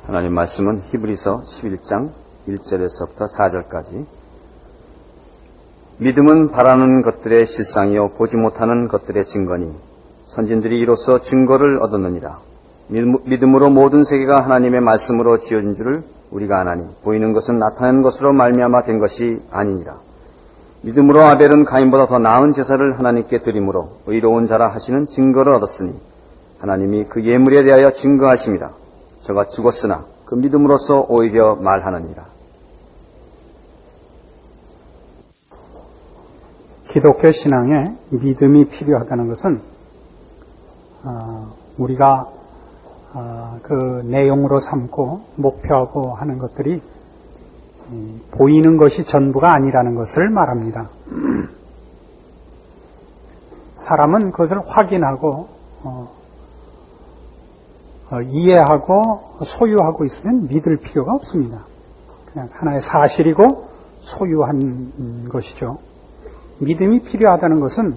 하나님 말씀은 히브리서 11장 1절에서부터 4절까지. 믿음은 바라는 것들의 실상이요 보지 못하는 것들의 증거니 선진들이 이로써 증거를 얻었느니라. 믿음으로 모든 세계가 하나님의 말씀으로 지어진 줄을 우리가 아나니 보이는 것은 나타난 것으로 말미암아 된 것이 아니니라. 믿음으로 아벨은 가인보다 더 나은 제사를 하나님께 드림으로 의로운 자라 하시는 증거를 얻었으니 하나님이 그 예물에 대하여 증거하심이라. 저가 죽었으나 그 믿음으로써 오히려 말하느니라. 기독교 신앙에 믿음이 필요하다는 것은 우리가 그 내용으로 삼고 목표하고 하는 것들이 보이는 것이 전부가 아니라는 것을 말합니다. 사람은 그것을 확인하고 이해하고 소유하고 있으면 믿을 필요가 없습니다. 그냥 하나의 사실이고 소유한 것이죠. 믿음이 필요하다는 것은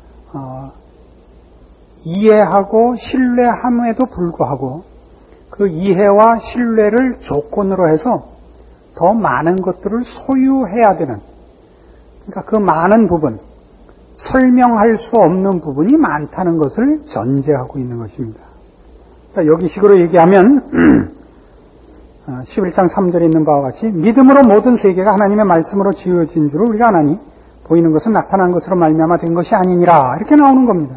이해하고 신뢰함에도 불구하고 그 이해와 신뢰를 조건으로 해서 더 많은 것들을 소유해야 되는, 그러니까 그 많은 부분, 설명할 수 없는 부분이 많다는 것을 전제하고 있는 것입니다. 그러니까 여기식으로 얘기하면 11장 3절에 있는 바와 같이 믿음으로 모든 세계가 하나님의 말씀으로 지어진 줄을 우리가 아나니 보이는 것은 나타난 것으로 말미암아 된 것이 아니니라, 이렇게 나오는 겁니다.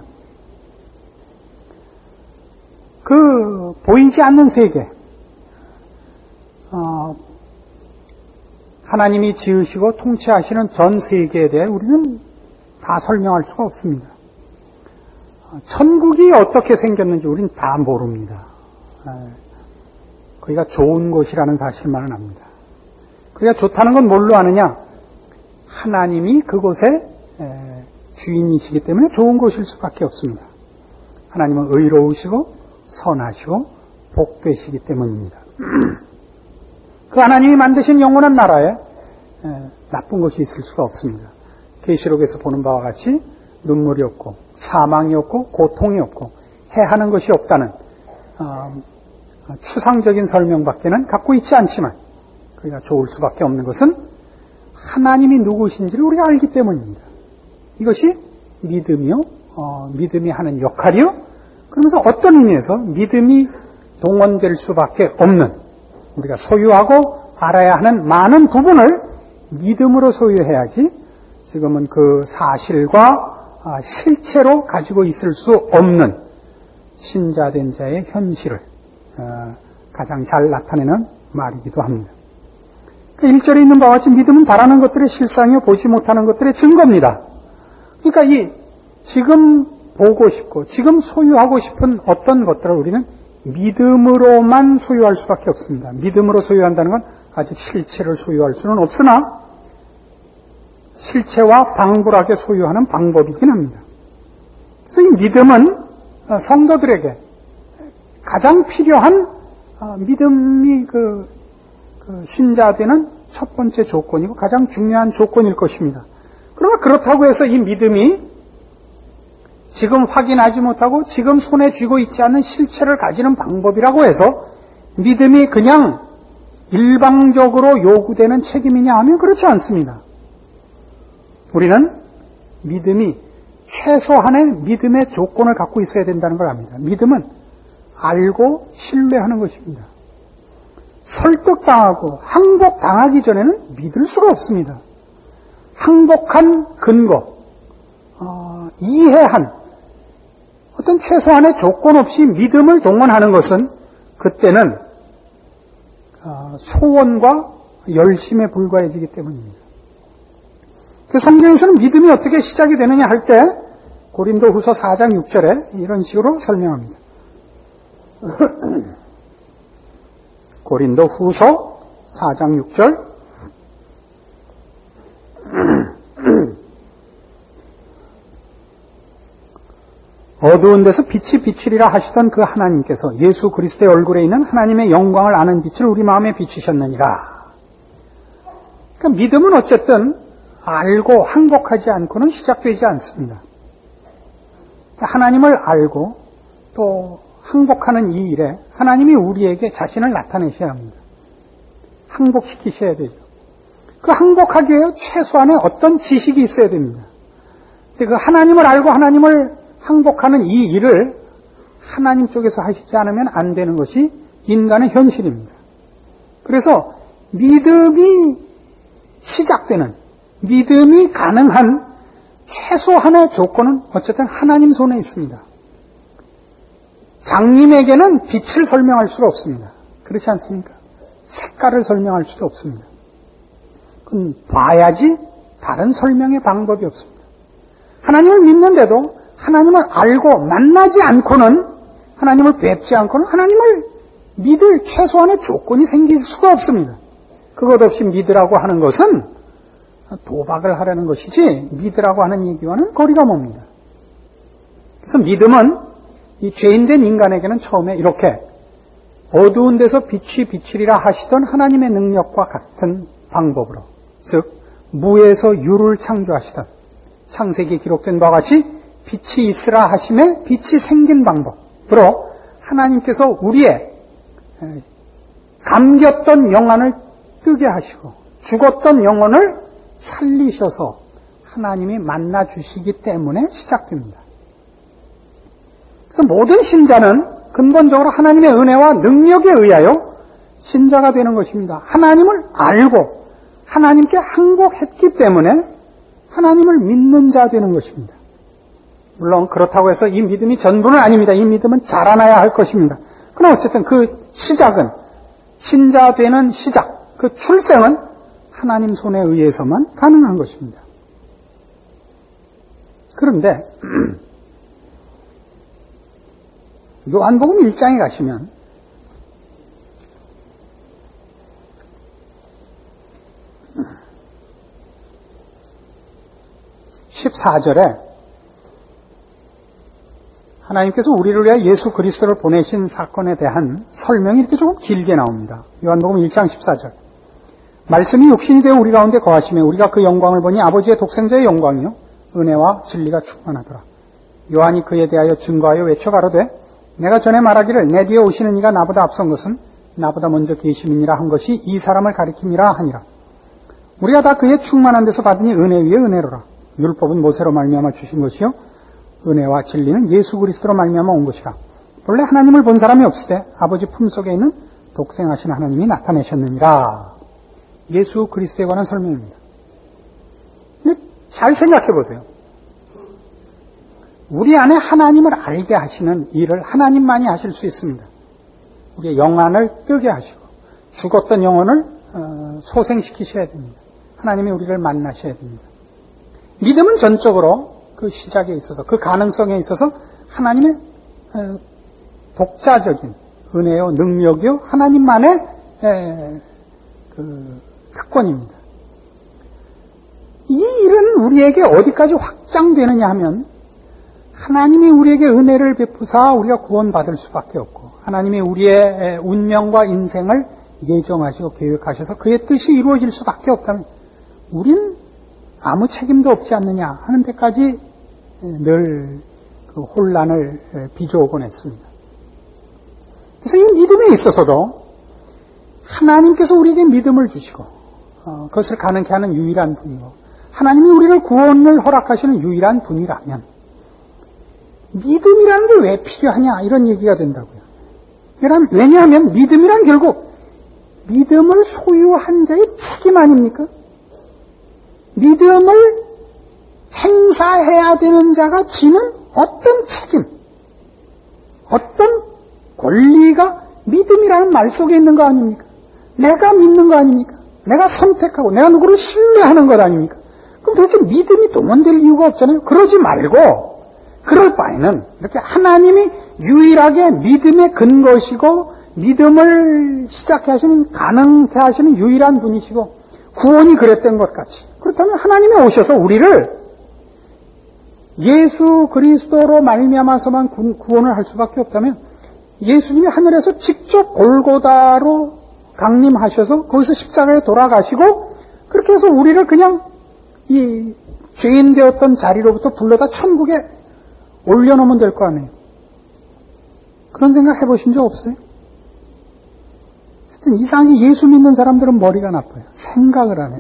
그 보이지 않는 세계, 하나님이 지으시고 통치하시는 전 세계에 대해 우리는 다 설명할 수가 없습니다. 천국이 어떻게 생겼는지 우리는 다 모릅니다. 거기가 좋은 곳이라는 사실만은 압니다. 거기가 좋다는 건 뭘로 아느냐? 하나님이 그곳의 주인이시기 때문에 좋은 곳일 수밖에 없습니다. 하나님은 의로우시고 선하시고 복되시기 때문입니다. 그 하나님이 만드신 영원한 나라에 나쁜 것이 있을 수가 없습니다. 계시록에서 보는 바와 같이 눈물이 없고 사망이 없고 고통이 없고 해하는 것이 없다는 추상적인 설명밖에는 갖고 있지 않지만 그가 좋을 수밖에 없는 것은 하나님이 누구신지를 우리가 알기 때문입니다. 이것이 믿음이요, 믿음이 하는 역할이요. 그러면서 어떤 의미에서 믿음이 동원될 수밖에 없는, 우리가 소유하고 알아야 하는 많은 부분을 믿음으로 소유해야지 지금은 그 사실과 실체로 가지고 있을 수 없는 신자된 자의 현실을 가장 잘 나타내는 말이기도 합니다. 1절에 있는 바와 같이 믿음은 바라는 것들의 실상이요 보지 못하는 것들의 증거입니다. 그러니까 이 지금 보고 싶고 지금 소유하고 싶은 어떤 것들을 우리는 믿음으로만 소유할 수밖에 없습니다. 믿음으로 소유한다는 건 아직 실체를 소유할 수는 없으나 실체와 방불하게 소유하는 방법이긴 합니다. 그래서 이 믿음은 성도들에게 가장 필요한 믿음이 그 신자되는 첫 번째 조건이고 가장 중요한 조건일 것입니다. 그러나 그렇다고 해서 이 믿음이 지금 확인하지 못하고 지금 손에 쥐고 있지 않는 실체를 가지는 방법이라고 해서 믿음이 그냥 일방적으로 요구되는 책임이냐 하면 그렇지 않습니다. 우리는 믿음이 최소한의 믿음의 조건을 갖고 있어야 된다는 걸 압니다. 믿음은 알고 신뢰하는 것입니다. 설득당하고 항복당하기 전에는 믿을 수가 없습니다. 항복한 근거, 이해한 어떤 최소한의 조건 없이 믿음을 동원하는 것은 그때는 소원과 열심에 불과해지기 때문입니다. 그 성경에서는 믿음이 어떻게 시작이 되느냐 할 때 고린도후서 4장 6절에 이런 식으로 설명합니다. 고린도후서 4장 6절 어두운 데서 빛이 비추리라 하시던 그 하나님께서 예수 그리스도의 얼굴에 있는 하나님의 영광을 아는 빛을 우리 마음에 비추셨느니라. 그러니까 믿음은 어쨌든 알고 항복하지 않고는 시작되지 않습니다. 하나님을 알고 또 항복하는 이 일에 하나님이 우리에게 자신을 나타내셔야 합니다. 항복시키셔야 되죠. 그 항복하기 위해 최소한의 어떤 지식이 있어야 됩니다. 근데 그 하나님을 알고 하나님을 항복하는 이 일을 하나님 쪽에서 하시지 않으면 안 되는 것이 인간의 현실입니다. 그래서 믿음이 시작되는, 믿음이 가능한 최소한의 조건은 어쨌든 하나님 손에 있습니다. 장님에게는 빛을 설명할 수가 없습니다. 그렇지 않습니까? 색깔을 설명할 수도 없습니다. 그건 봐야지 다른 설명의 방법이 없습니다. 하나님을 믿는데도 하나님을 알고 만나지 않고는, 하나님을 뵙지 않고는 하나님을 믿을 최소한의 조건이 생길 수가 없습니다. 그것 없이 믿으라고 하는 것은 도박을 하려는 것이지 믿으라고 하는 얘기와는 거리가 멉니다. 그래서 믿음은 이 죄인된 인간에게는 처음에 이렇게 어두운 데서 빛이 비치리라 하시던 하나님의 능력과 같은 방법으로, 즉 무에서 유를 창조하시던 창세기에 기록된 바와 같이 빛이 있으라 하심에 빛이 생긴 방법으로 하나님께서 우리의 감겼던 영안을 뜨게 하시고 죽었던 영혼을 살리셔서 하나님이 만나주시기 때문에 시작됩니다. 그래서 모든 신자는 근본적으로 하나님의 은혜와 능력에 의하여 신자가 되는 것입니다. 하나님을 알고 하나님께 항복했기 때문에 하나님을 믿는 자 되는 것입니다. 물론 그렇다고 해서 이 믿음이 전부는 아닙니다. 이 믿음은 자라나야 할 것입니다. 그러나 어쨌든 그 시작은, 신자 되는 시작, 그 출생은 하나님 손에 의해서만 가능한 것입니다. 그런데 요한복음 1장에 가시면 14절에 하나님께서 우리를 위해 예수 그리스도를 보내신 사건에 대한 설명이 이렇게 조금 길게 나옵니다. 요한복음 1장 14절. 말씀이 육신이 되어 우리 가운데 거하시며 우리가 그 영광을 보니 아버지의 독생자의 영광이요 은혜와 진리가 충만하더라. 요한이 그에 대하여 증거하여 외쳐 가로되 내가 전에 말하기를 내 뒤에 오시는 이가 나보다 앞선 것은 나보다 먼저 계심이니라 한 것이 이 사람을 가리킴이라 하니라. 우리가 다 그의 충만한 데서 받으니 은혜 위에 은혜로라. 율법은 모세로 말미암아 주신 것이요 은혜와 진리는 예수 그리스도로 말미암아 온 것이라. 본래 하나님을 본 사람이 없을 때 아버지 품속에 있는 독생하신 하나님이 나타내셨느니라. 예수 그리스도에 관한 설명입니다. 근데 잘 생각해 보세요. 우리 안에 하나님을 알게 하시는 일을 하나님만이 하실 수 있습니다. 우리의 영안을 뜨게 하시고 죽었던 영혼을 소생시키셔야 됩니다. 하나님이 우리를 만나셔야 됩니다. 믿음은 전적으로 그 시작에 있어서, 그 가능성에 있어서 하나님의 독자적인 은혜요, 능력이요, 하나님만의 그 특권입니다. 이 일은 우리에게 어디까지 확장되느냐 하면 하나님이 우리에게 은혜를 베푸사 우리가 구원받을 수밖에 없고 하나님이 우리의 운명과 인생을 예정하시고 계획하셔서 그의 뜻이 이루어질 수밖에 없다면 우린 아무 책임도 없지 않느냐 하는 데까지 늘 그 혼란을 빚어오곤 했습니다. 그래서 이 믿음에 있어서도 하나님께서 우리에게 믿음을 주시고 그것을 가능케 하는 유일한 분이고 하나님이 우리를 구원을 허락하시는 유일한 분이라면 믿음이라는 게 왜 필요하냐 이런 얘기가 된다고요. 왜냐하면 믿음이란 결국 믿음을 소유한 자의 책임 아닙니까? 믿음을 행사해야 되는 자가 지는 어떤 책임, 어떤 권리가 믿음이라는 말 속에 있는 거 아닙니까? 내가 믿는 거 아닙니까? 내가 선택하고 내가 누구를 신뢰하는 것 아닙니까? 그럼 도대체 믿음이 동원될 이유가 없잖아요. 그러지 말고 그럴 바에는 이렇게 하나님이 유일하게 믿음의 근거시고 믿음을 시작해 하시는, 가능케 하시는 유일한 분이시고 구원이 그랬던 것 같이, 그렇다면 하나님이 오셔서 우리를 예수 그리스도로 말미암아서만 구원을 할 수밖에 없다면 예수님이 하늘에서 직접 골고다로 강림하셔서 거기서 십자가에 돌아가시고 그렇게 해서 우리를 그냥 이 죄인 되었던 자리로부터 불러다 천국에 올려놓으면 될 거 아니에요. 그런 생각 해보신 적 없어요? 하여튼 이상하게 예수 믿는 사람들은 머리가 나빠요. 생각을 안 해요.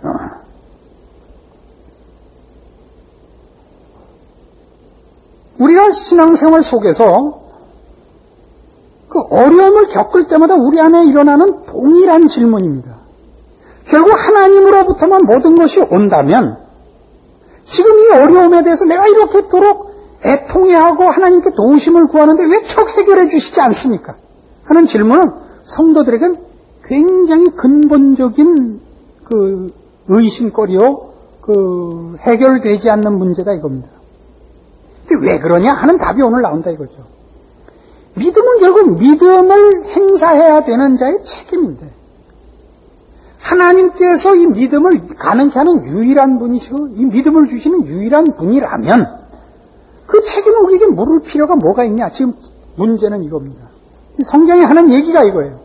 우리가 신앙생활 속에서 그 어려움을 겪을 때마다 우리 안에 일어나는 동일한 질문입니다. 결국 하나님으로부터만 모든 것이 온다면 지금 이 어려움에 대해서 내가 이렇게도록 애통해하고 하나님께 도우심을 구하는데 왜 척 해결해 주시지 않습니까? 하는 질문은 성도들에겐 굉장히 근본적인 그 의심거리요, 그 해결되지 않는 문제다 이겁니다. 근데 왜 그러냐 하는 답이 오늘 나온다 이거죠. 믿음은 결국 믿음을 행사해야 되는 자의 책임인데 하나님께서 이 믿음을 가능케 하는 유일한 분이시고 이 믿음을 주시는 유일한 분이라면 그 책임을 우리에게 물을 필요가 뭐가 있냐. 지금 문제는 이겁니다. 성경이 하는 얘기가 이거예요.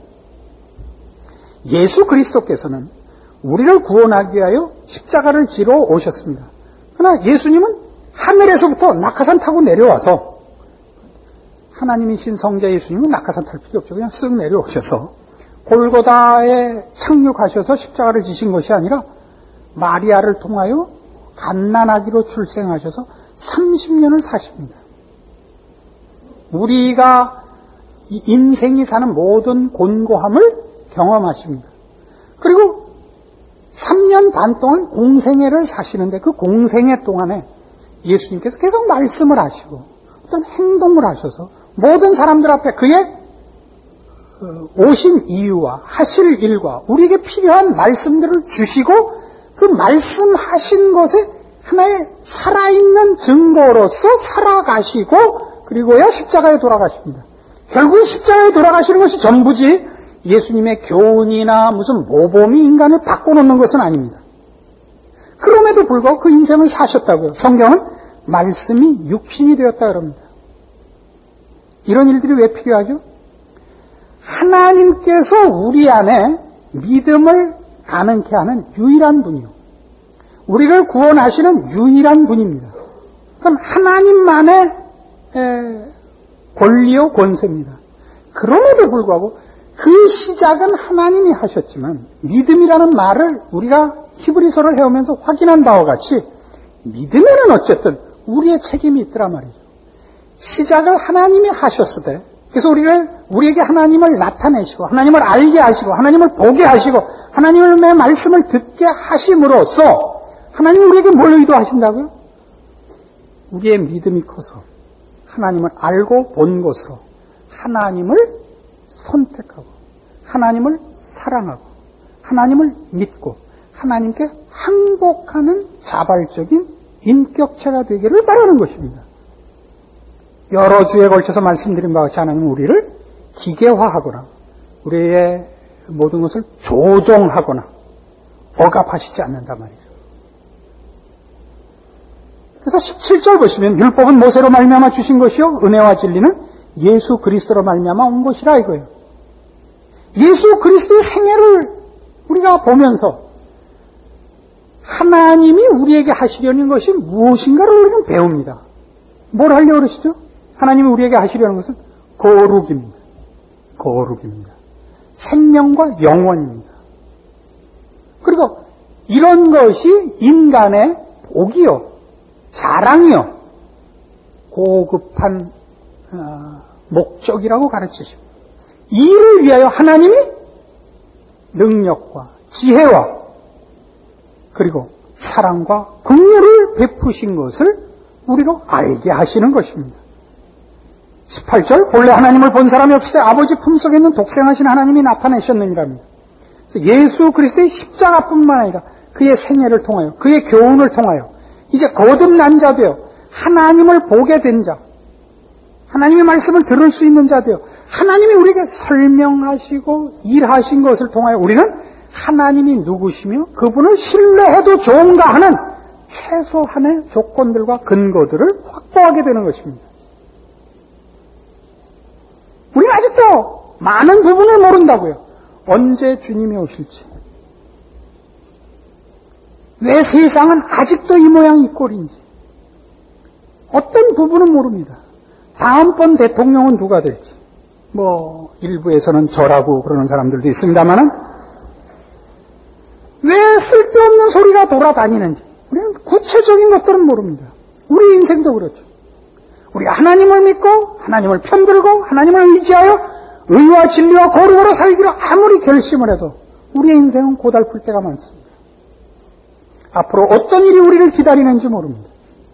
예수 그리스도께서는 우리를 구원하기 위하여 십자가를 지러 오셨습니다. 그러나 예수님은 하늘에서부터 낙하산 타고 내려와서 하나님이신 성자 예수님은 낙하산 탈 필요 없죠. 그냥 쓱 내려오셔서 골고다에 착륙하셔서 십자가를 지신 것이 아니라 마리아를 통하여 갓난아기로 출생하셔서 30년을 사십니다. 우리가 인생이 사는 모든 곤고함을 경험하십니다. 그리고 3년 반 동안 공생애를 사시는데 그 공생애 동안에 예수님께서 계속 말씀을 하시고 어떤 행동을 하셔서 모든 사람들 앞에 그의 오신 이유와 하실 일과 우리에게 필요한 말씀들을 주시고 그 말씀하신 것에 하나의 살아있는 증거로서 살아가시고 그리고야 십자가에 돌아가십니다. 결국 십자가에 돌아가시는 것이 전부지 예수님의 교훈이나 무슨 모범이 인간을 바꿔놓는 것은 아닙니다. 그럼에도 불구하고 그 인생을 사셨다고요. 성경은 말씀이 육신이 되었다 그럽니다. 이런 일들이 왜 필요하죠? 하나님께서 우리 안에 믿음을 가능케 하는 유일한 분이요. 우리를 구원하시는 유일한 분입니다. 그럼 하나님만의 권리요 권세입니다. 그럼에도 불구하고 그 시작은 하나님이 하셨지만 믿음이라는 말을 우리가 히브리서를 해오면서 확인한 바와 같이 믿음에는 어쨌든 우리의 책임이 있더라 말이죠. 시작을 하나님이 하셨을 때 그래서 우리에게 하나님을 나타내시고 하나님을 알게 하시고 하나님을 보게 하시고 하나님의 말씀을 듣게 하심으로써 하나님은 우리에게 뭘 의도하신다고요? 우리의 믿음이 커서 하나님을 알고 본 것으로 하나님을 선택하고 하나님을 사랑하고 하나님을 믿고 하나님께 항복하는 자발적인 인격체가 되기를 바라는 것입니다. 여러 주에 걸쳐서 말씀드린 바와 같이 하나님은 우리를 기계화하거나 우리의 모든 것을 조종하거나 억압하시지 않는단 말이죠. 그래서 17절 보시면 율법은 모세로 말미암아 주신 것이요 은혜와 진리는 예수 그리스도로 말미암아 온 것이라 이거예요. 예수 그리스도의 생애를 우리가 보면서 하나님이 우리에게 하시려는 것이 무엇인가를 우리는 배웁니다. 뭘 하려고 그러시죠? 하나님이 우리에게 하시려는 것은 거룩입니다. 거룩입니다. 생명과 영원입니다. 그리고 이런 것이 인간의 복이요, 자랑이요, 고급한 목적이라고 가르치십니다. 이를 위하여 하나님이 능력과 지혜와 그리고 사랑과 긍휼을 베푸신 것을 우리로 알게 하시는 것입니다. 18절 본래 하나님을 본 사람이 없을 때 아버지 품속에 있는 독생하신 하나님이 나타내셨느니라입니다. 예수 그리스도의 십자가뿐만 아니라 그의 생애를 통하여 그의 교훈을 통하여 이제 거듭난 자 되어 하나님을 보게 된 자, 하나님의 말씀을 들을 수 있는 자 되어 하나님이 우리에게 설명하시고 일하신 것을 통하여 우리는 하나님이 누구시며 그분을 신뢰해도 좋은가 하는 최소한의 조건들과 근거들을 확보하게 되는 것입니다. 우리는 아직도 많은 부분을 모른다고요. 언제 주님이 오실지. 왜 세상은 아직도 이 모양 이 꼴인지. 어떤 부분은 모릅니다. 다음번 대통령은 누가 될지. 일부에서는 저라고 그러는 사람들도 있습니다만은, 왜 쓸데없는 소리가 돌아다니는지, 우리는 구체적인 것들은 모릅니다. 우리 인생도 그렇죠. 우리가 하나님을 믿고, 하나님을 편들고, 하나님을 의지하여 의와 진리와 거룩으로 살기로 아무리 결심을 해도 우리의 인생은 고달플 때가 많습니다. 앞으로 어떤 일이 우리를 기다리는지 모릅니다.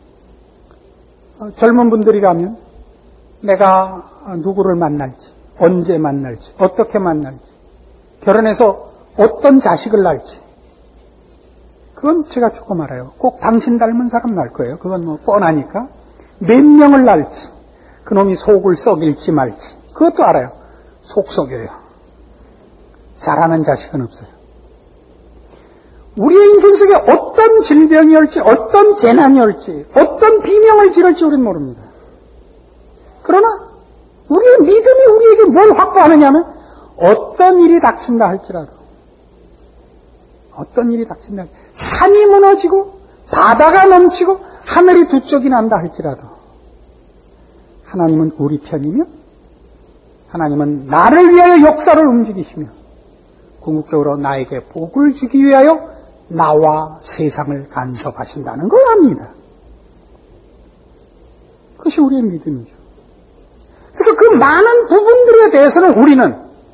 젊은 분들이라면 내가 누구를 만날지, 언제 만날지, 어떻게 만날지, 결혼해서 어떤 자식을 낳을지, 그건 제가 조금 알아요. 꼭 당신 닮은 사람 낳을 거예요. 그건 뻔하니까. 몇 명을 낳을지, 그놈이 속을 썩일지 말지, 그것도 알아요. 속 썩여요. 잘하는 자식은 없어요. 우리의 인생 속에 어떤 질병이 올지, 어떤 재난이 올지, 어떤 비명을 지를지 우리는 모릅니다. 그러나 우리의 믿음이 우리에게 뭘 확보하느냐면, 어떤 일이 닥친다 할지라도, 어떤 일이 닥친다, 산이 무너지고 바다가 넘치고 하늘이 두 쪽이 난다 할지라도 하나님은 우리 편이며, 하나님은 나를 위하여 역사를 움직이시며, 궁극적으로 나에게 복을 주기 위하여 나와 세상을 간섭하신다는 걸 압니다. 그것이 우리의 믿음이죠. 그래서 그 많은 부분들에 대해서는 우리는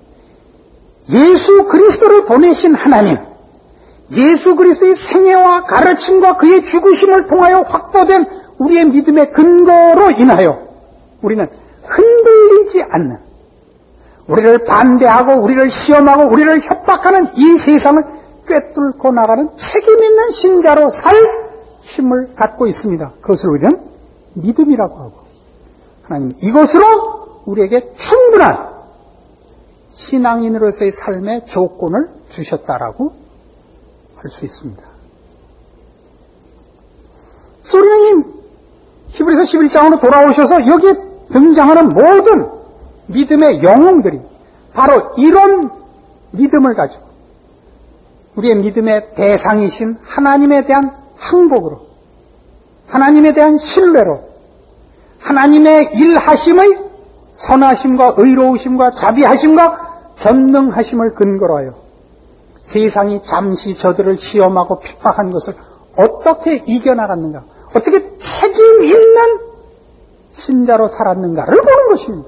예수 그리스도를 보내신 하나님, 예수 그리스도의 생애와 가르침과 그의 죽으심을 통하여 확보된 우리의 믿음의 근거로 인하여 우리는 흔들리지 않는, 우리를 반대하고 우리를 시험하고 우리를 협박하는 이 세상을 꿰뚫고 나가는 책임 있는 신자로 살 힘을 갖고 있습니다. 그것을 우리는 믿음이라고 하고, 하나님 이것으로 우리에게 충분한 신앙인으로서의 삶의 조건을 주셨다라고 할 수 있습니다. 그래서 우리는 히브리서 11장으로 돌아오셔서 여기에 등장하는 모든 믿음의 영웅들이 바로 이런 믿음을 가지고 우리의 믿음의 대상이신 하나님에 대한 항복으로, 하나님에 대한 신뢰로, 하나님의 일하심의 선하심과 의로우심과 자비하심과 전능하심을 근거로 하여 세상이 잠시 저들을 시험하고 핍박한 것을 어떻게 이겨나갔는가, 어떻게 책임 있는 신자로 살았는가를 보는 것입니다.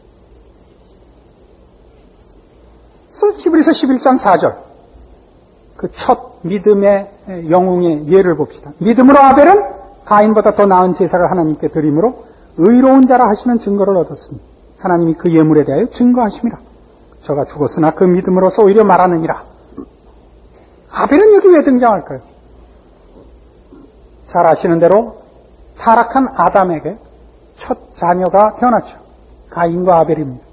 그래서 히브리서 11장 4절, 그 첫 믿음의 영웅의 예를 봅시다. 믿음으로 아벨은 가인보다 더 나은 제사를 하나님께 드림으로 의로운 자라 하시는 증거를 얻었으니 하나님이 그 예물에 대하여 증거하심이라. 저가 죽었으나 그 믿음으로서 오히려 말하느니라. 아벨은 여기 왜 등장할까요? 잘 아시는 대로 타락한 아담에게 첫 자녀가 태어났죠. 가인과 아벨입니다.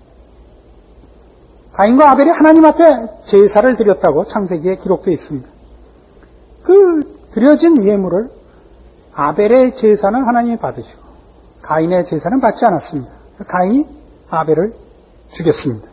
가인과 아벨이 하나님 앞에 제사를 드렸다고 창세기에 기록되어 있습니다. 그 드려진 예물을, 아벨의 제사는 하나님이 받으시고 가인의 제사는 받지 않았습니다. 가인이 아벨을 죽였습니다.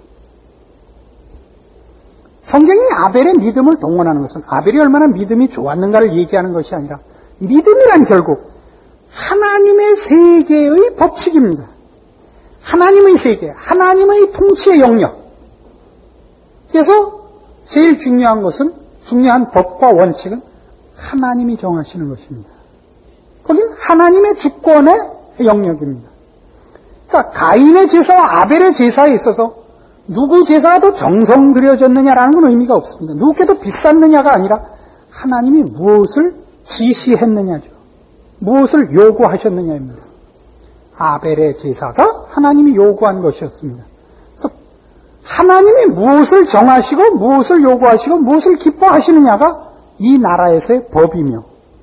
성경이 아벨의 믿음을 동원하는 것은 아벨이 얼마나 믿음이 좋았는가를 얘기하는 것이 아니라, 믿음이란 결국 하나님의 세계의 법칙입니다. 하나님의 세계, 하나님의 통치의 영역. 그래서 제일 중요한 것은, 중요한 법과 원칙은 하나님이 정하시는 것입니다. 거긴 하나님의 주권의 영역입니다. 그러니까 가인의 제사와 아벨의 제사에 있어서 누구 제사가 더 정성 들여졌느냐라는 건 의미가 없습니다. 누구께 더 비쌌느냐가 아니라 하나님이 무엇을 지시했느냐죠. 무엇을 요구하셨느냐입니다. 아벨의 제사가 하나님이 요구한 것이었습니다. 그래서 하나님이 무엇을 정하시고 무엇을 요구하시고 무엇을 기뻐하시느냐가 이 나라에서의 법이며,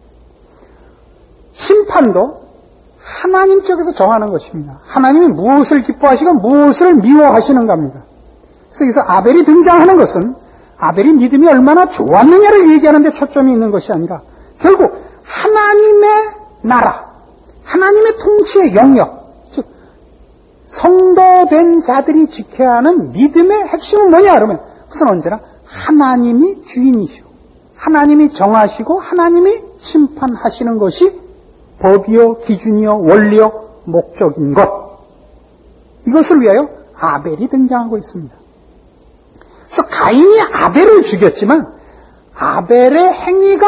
심판도 하나님 쪽에서 정하는 것입니다. 하나님이 무엇을 기뻐하시고 무엇을 미워하시는가입니다. 그래서 여기서 아벨이 등장하는 것은 아벨이 믿음이 얼마나 좋았느냐를 얘기하는 데 초점이 있는 것이 아니라, 결국 하나님의 나라, 하나님의 통치의 영역, 즉 성도된 자들이 지켜야 하는 믿음의 핵심은 뭐냐 그러면, 그것은 언제나 하나님이 주인이시고 하나님이 정하시고 하나님이 심판하시는 것이 법이요, 기준이요, 원리요, 목적인 것. 이것을 위하여 아벨이 등장하고 있습니다. 그래서 가인이 아벨을 죽였지만 아벨의 행위가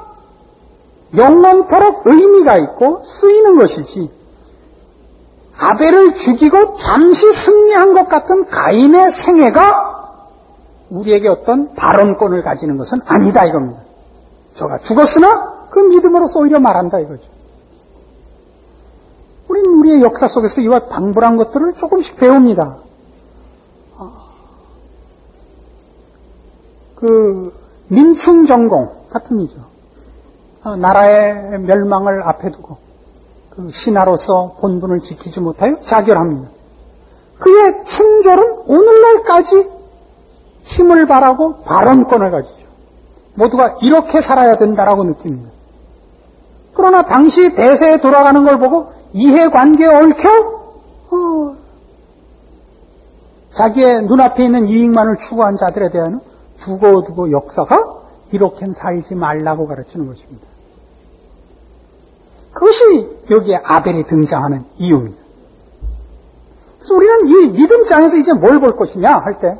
영원토록 의미가 있고 쓰이는 것이지 아벨을 죽이고 잠시 승리한 것 같은 가인의 생애가 우리에게 어떤 발언권을 가지는 것은 아니다 이겁니다. 저가 죽었으나 그 믿음으로서 오히려 말한다 이거죠. 우리는 우리의 역사 속에서 이와 방불한 것들을 조금씩 배웁니다. 그 민충전공 같은 이죠. 나라의 멸망을 앞에 두고 그 신하로서 본분을 지키지 못하여 자결합니다. 그의 충졸은 오늘날까지 힘을 발하고 발언권을 가지죠. 모두가 이렇게 살아야 된다라고 느낍니다. 그러나 당시 대세에 돌아가는 걸 보고 이해관계에 얽혀 자기의 눈앞에 있는 이익만을 추구한 자들에 대한 두고두고 역사가 이렇게는 살지 말라고 가르치는 것입니다. 그것이 여기에 아벨이 등장하는 이유입니다. 그래서 우리는 이 믿음장에서 이제 뭘 볼 것이냐 할 때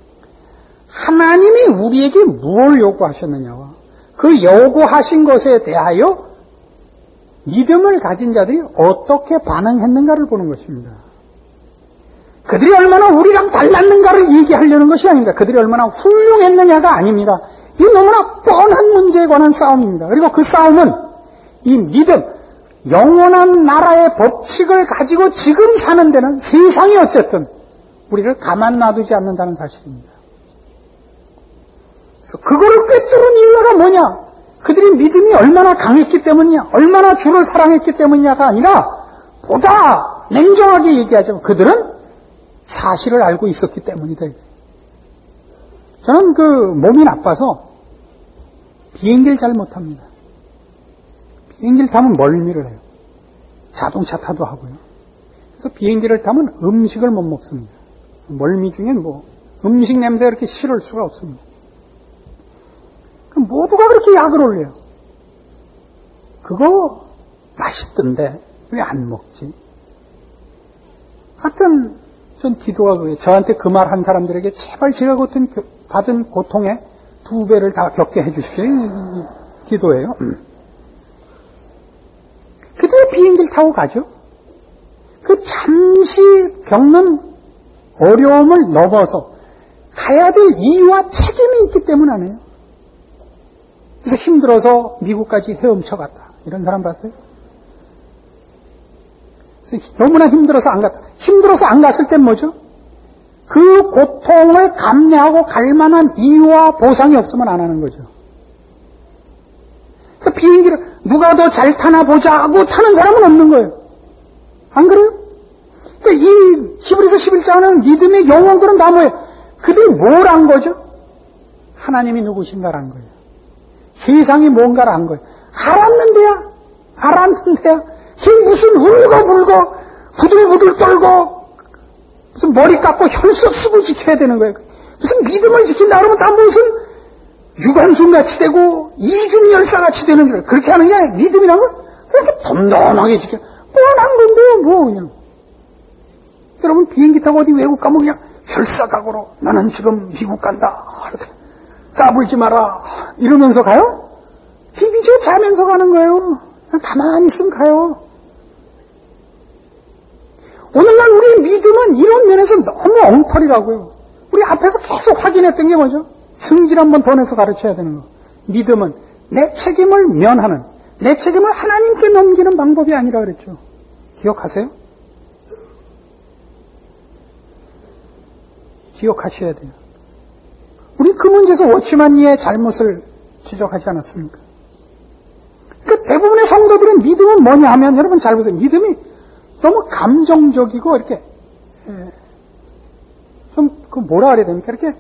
하나님이 우리에게 무엇을 요구하셨느냐와 그 요구하신 것에 대하여 믿음을 가진 자들이 어떻게 반응했는가를 보는 것입니다. 그들이 얼마나 우리랑 달랐는가를 얘기하려는 것이 아닙니다. 그들이 얼마나 훌륭했느냐가 아닙니다. 이 너무나 뻔한 문제에 관한 싸움입니다. 그리고 그 싸움은 이 믿음, 영원한 나라의 법칙을 가지고 지금 사는 데는 세상이 어쨌든 우리를 가만 놔두지 않는다는 사실입니다. 그래서 그거를 꿰뚫은 이유가 뭐냐? 그들이 믿음이 얼마나 강했기 때문이냐, 얼마나 주를 사랑했기 때문이냐가 아니라 보다 냉정하게 얘기하자면 그들은 사실을 알고 있었기 때문이다. 저는 그 몸이 나빠서 비행기를 잘 못합니다. 비행기를 타면 멀미를 해요. 자동차 타도 하고요. 그래서 비행기를 타면 음식을 못 먹습니다. 멀미 중엔 뭐 음식 냄새가 그렇게 싫을 수가 없습니다. 그럼 모두가 그렇게 약을 올려요. 그거 맛있던데 왜 안 먹지? 하여튼 전 기도가 그래요. 저한테 그 말 한 사람들에게 제발 제가 받은 고통의 2배를 다 겪게 해주십시오. 기도예요. 그들이 비행기를 타고 가죠. 그 잠시 겪는 어려움을 넘어서 가야 될 이유와 책임이 있기 때문 아니에요. 그래서 힘들어서 미국까지 헤엄쳐 갔다. 이런 사람 봤어요? 그래서 너무나 힘들어서 안 갔다. 힘들어서 안 갔을 땐 뭐죠? 그 고통을 감내하고 갈 만한 이유와 보상이 없으면 안 하는 거죠. 그러니까 비행기를 누가 더 잘 타나 보자고 타는 사람은 없는 거예요. 안 그래요? 그러니까 이 히브리서 11장은 믿음의 영혼들은 다 뭐예요? 그들이 뭘 안 거죠? 하나님이 누구신가를 안 거예요. 세상이 뭔가를 안 거예요. 알았는데야. 걔 무슨 울고불고 부들부들 떨고 무슨 머리 깎고 혈서 쓰고 지켜야 되는 거예요. 무슨 믿음을 지킨다 그러면 다 무슨 유관순같이 되고 이중열사같이 되는 줄 알아요. 그렇게 하는 게 아니라 믿음이란 건 그렇게 덤덤하게 지켜. 뻔한 건데요, 뭐 그냥. 여러분 비행기 타고 어디 외국 가면 그냥 혈사각오로 나는 지금 미국 간다. 이렇게 까불지 마라. 이러면서 가요? TV죠? 자면서 가는 거예요. 그냥 가만히 있으면 가요. 오늘날 우리의 믿음은 이런 면에서 너무 엉터리라고요. 우리 앞에서 계속 확인했던 게 뭐죠? 승질 한번 더 내서 가르쳐야 되는 거. 믿음은 내 책임을 면하는, 내 책임을 하나님께 넘기는 방법이 아니라 그랬죠. 기억하세요? 기억하셔야 돼요. 우리 그 문제에서 워치만니의 잘못을 지적하지 않았습니까? 그 대부분의 성도들의 믿음은 뭐냐 하면 여러분 잘 보세요. 믿음이 너무 감정적이고 이렇게 좀 그 뭐라 그래야 됩니까? 이렇게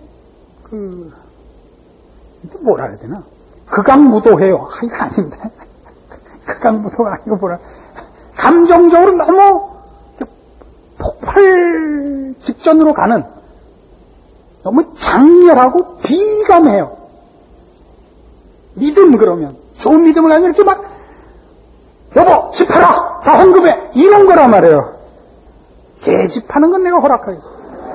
뭐라 그래야 되나? 극악무도해요. 이거 아닌데. 극악무도가 아니고 뭐라. 감정적으로 너무 폭발 직전으로 가는 너무 장렬하고 비감해요. 믿음 그러면 좋은 믿음을 하면 이렇게 막 여보 집하라 다 헌금해 이런 거란 말이에요. 개집하는 건 내가 허락하겠어.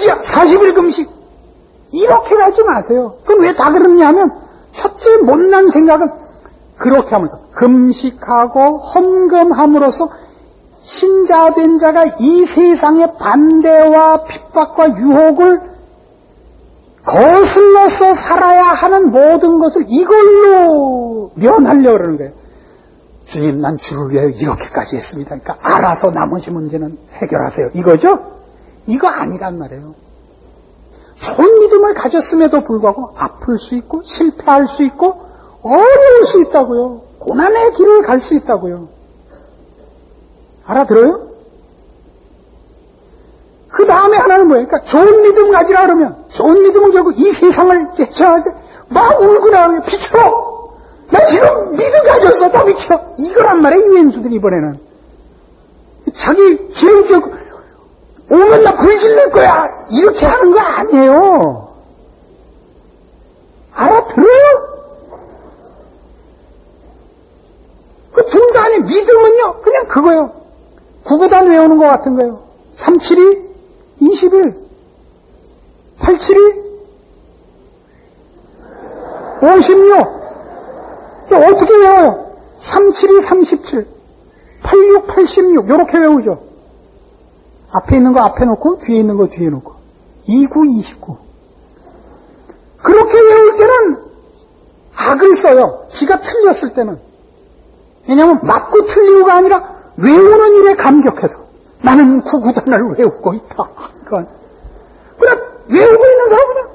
금식이야. 40일 금식. 이렇게 가지 마세요. 그럼 왜 다 그러냐 하면 첫째 못난 생각은 그렇게 하면서 금식하고 헌금함으로써 신자된 자가 이 세상의 반대와 핍박과 유혹을 거슬러서 살아야 하는 모든 것을 이걸로 면하려고 그러는 거예요. 주님, 난 주를 위하여 이렇게까지 했습니다. 그러니까 알아서 나머지 문제는 해결하세요. 이거죠? 이거 아니란 말이에요. 좋은 믿음을 가졌음에도 불구하고 아플 수 있고 실패할 수 있고 어려울 수 있다고요. 고난의 길을 갈 수 있다고요. 알아들어요? 그 다음에 하나는 뭐예요? 그러니까 좋은 믿음 가지라 그러면 좋은 믿음을 가지고 이 세상을 깨쳐야 돼. 막 울고 나오면 비켜! 나 지금 믿음 가졌어. 나 비켜! 이거란 말이에요. 유엔수들이 이번에는. 자기 기름 쥐고 오면 나 불질릴 거야. 이렇게 하는 거 아니에요. 알아들어요? 그 중간에 믿음은요, 그냥 그거요. 구구단 외우는 것 같은 거예요. 372, 21, 872, 56. 또 어떻게 외워요? 372, 37, 86, 86. 요렇게 외우죠. 앞에 있는 거 앞에 놓고 뒤에 있는 거 뒤에 놓고 29, 29. 그렇게 외울 때는 악을 써요. 지가 틀렸을 때는. 왜냐하면 맞고 틀리고가 아니라 외우는 일에 감격해서 나는 구구단을 외우고 있다. 그건 그냥 외우고 있는 사람은 그냥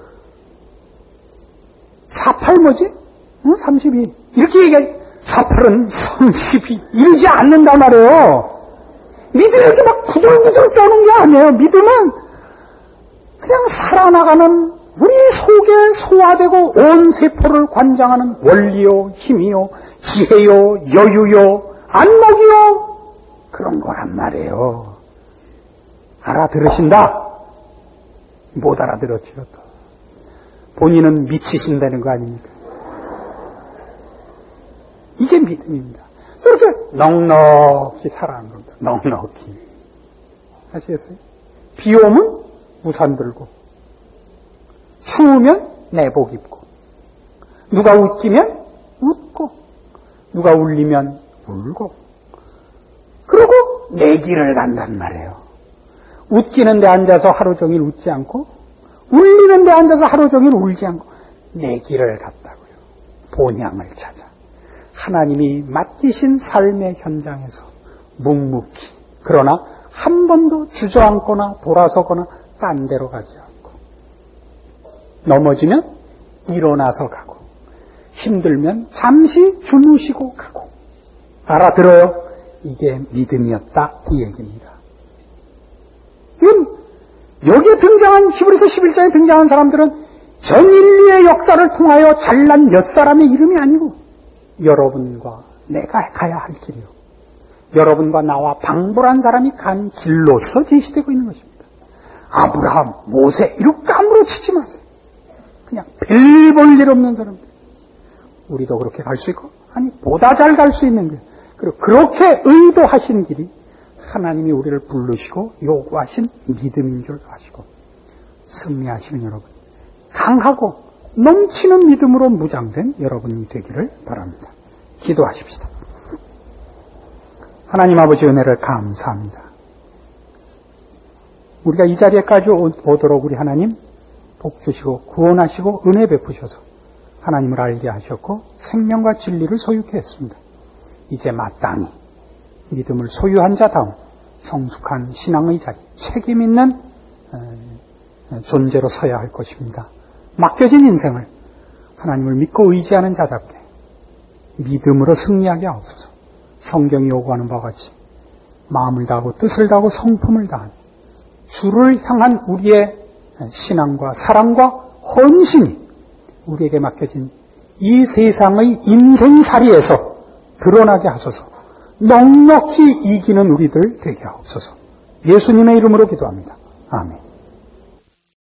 48 뭐지? 32 이렇게 얘기하지. 48은 32 이러지 않는단 말이에요. 믿음이 이렇게 막 부들부들 떠는 게 아니에요. 믿음은 그냥 살아나가는 우리 속에 소화되고 온 세포를 관장하는 원리요, 힘이요, 지혜요, 여유요, 안목이요, 그런 거란 말이에요. 알아들으신다? 못 알아들었지요, 또. 본인은 미치신다는 거 아닙니까? 이게 믿음입니다. 저렇게 넉넉히 살아가는 겁니다. 넉넉히. 아시겠어요? 비 오면 우산 들고, 추우면 내복 입고, 누가 웃기면 웃고, 누가 울리면 울고, 그러고 내 길을 간단 말이에요. 웃기는 데 앉아서 하루 종일 웃지 않고, 울리는 데 앉아서 하루 종일 울지 않고, 내 길을 갔다고요. 본향을 찾아. 하나님이 맡기신 삶의 현장에서 묵묵히, 그러나 한 번도 주저앉거나 돌아서거나 딴 데로 가지 않고, 넘어지면 일어나서 가고, 힘들면 잠시 주무시고 가고. 알아들어요? 이게 믿음이었다, 이 얘기입니다. 이건 여기에 등장한 히브리서 11장에 등장한 사람들은 전 인류의 역사를 통하여 잘난 몇 사람의 이름이 아니고 여러분과 내가 가야 할 길이요, 여러분과 나와 방불한 사람이 간 길로서 제시되고 있는 것입니다. 아브라함, 모세 이렇게 아무렇지지 마세요. 그냥 별 볼 일 없는 사람들. 우리도 그렇게 갈 수 있고, 아니 보다 잘 갈 수 있는 길, 그리고 그렇게 의도하신 길이 하나님이 우리를 부르시고 요구하신 믿음인 줄 아시고 승리하시는 여러분, 강하고 넘치는 믿음으로 무장된 여러분이 되기를 바랍니다. 기도하십시다. 하나님 아버지, 은혜를 감사합니다. 우리가 이 자리에까지 오도록 우리 하나님 복 주시고 구원하시고 은혜 베푸셔서 하나님을 알게 하셨고 생명과 진리를 소유케 했습니다. 이제 마땅히 믿음을 소유한 자다운 성숙한 신앙의 자리, 책임 있는 존재로 서야 할 것입니다. 맡겨진 인생을 하나님을 믿고 의지하는 자답게 믿음으로 승리하게 하옵소서. 성경이 요구하는 바와 같이 마음을 다하고 뜻을 다하고 성품을 다한 주를 향한 우리의 신앙과 사랑과 헌신이 우리에게 맡겨진 이 세상의 인생살이에서 드러나게 하소서. 넉넉히 이기는 우리들 되게 하옵소서. 예수님의 이름으로 기도합니다. 아멘.